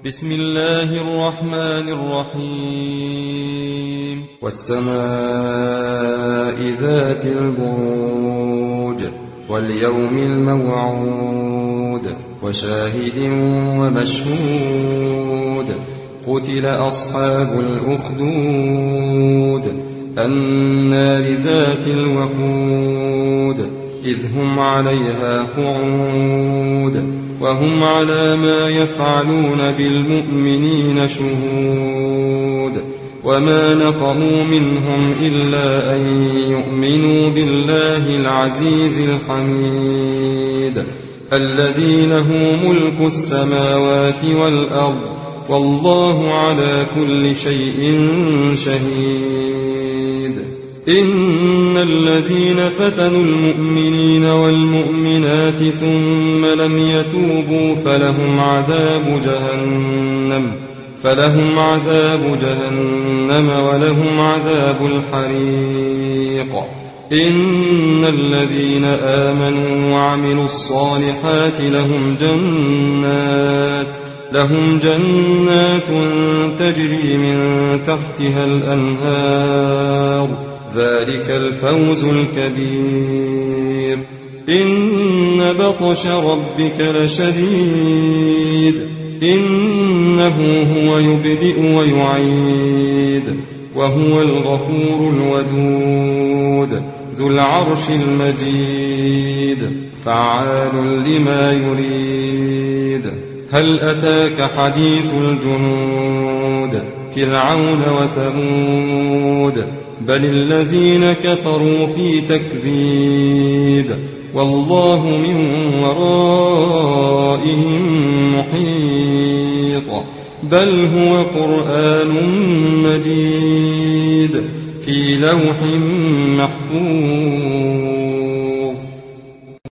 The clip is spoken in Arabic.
بسم الله الرحمن الرحيم. والسماء ذات البروج واليوم الموعود وشاهد ومشهود قتل أصحاب الأخدود النار ذات الوقود إذ هم عليها قعود وهم على ما يفعلون بالمؤمنين شهود وما نقموا منهم إلا أن يؤمنوا بالله العزيز الحميد الذي له ملك السماوات والأرض والله على كل شيء شهيد. إن الذين فتنوا المؤمنين والمؤمنات ثم لم يتوبوا فلهم عذاب جهنم ولهم عذاب الحريق. إن الذين آمنوا وعملوا الصالحات لهم جنات تجري من تحتها الأنهار ذلك الفوز الكبير. إن بطش ربك لشديد إنه هو يبدئ ويعيد وهو الغفور الودود ذو العرش المجيد فعال لما يريد. هل أتاك حديث الجنود فرعون وثمود بل الذين كفروا في تكذيب والله من ورائهم محيط بل هو قرآن مجيد في لوح محفوظ.